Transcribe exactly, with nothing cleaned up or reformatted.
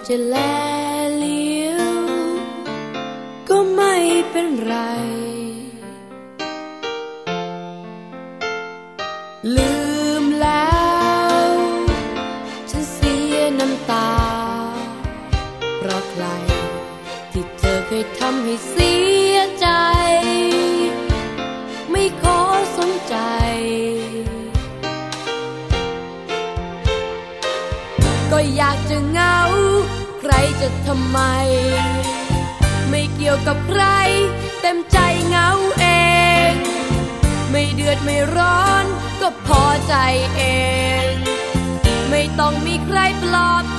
จะแลเลี้ยวก็ไม่เป็นไรลืมแล้วฉันเสียน้ำตาเพราะใครที่เธอเคยทำให้เสียใจไม่ขอสนใจก็อยากจะเหงาใครจะทำไมไม่เกี่ยวกับใครเต็มใจเหงาเองไม่เดือดไม่ร้อนก็พอใจเองไม่ต้องมีใครปลอบ